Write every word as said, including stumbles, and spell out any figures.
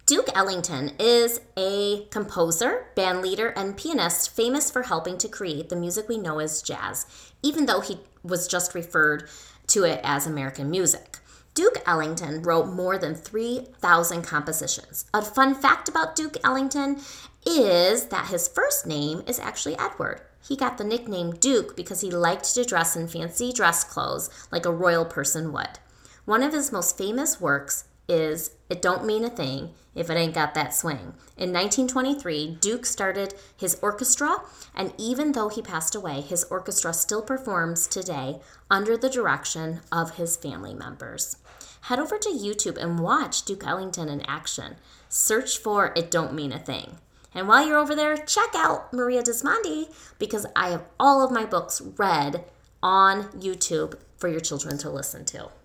Duke Ellington is a composer, band leader, and pianist famous for helping to create the music we know as jazz, even though he was just referred to it as American music. Duke Ellington wrote more than three thousand compositions. A fun fact about Duke Ellington is that his first name is actually Edward. He got the nickname Duke because he liked to dress in fancy dress clothes like a royal person would. One of his most famous works is It Don't Mean a Thing If It Ain't Got That Swing. In nineteen twenty-three, Duke started his orchestra, and even though he passed away, his orchestra still performs today under the direction of his family members. Head over to YouTube and watch Duke Ellington in action. Search for It Don't Mean a Thing. And while you're over there, check out Maria Dismondy, because I have all of my books read on YouTube for your children to listen to.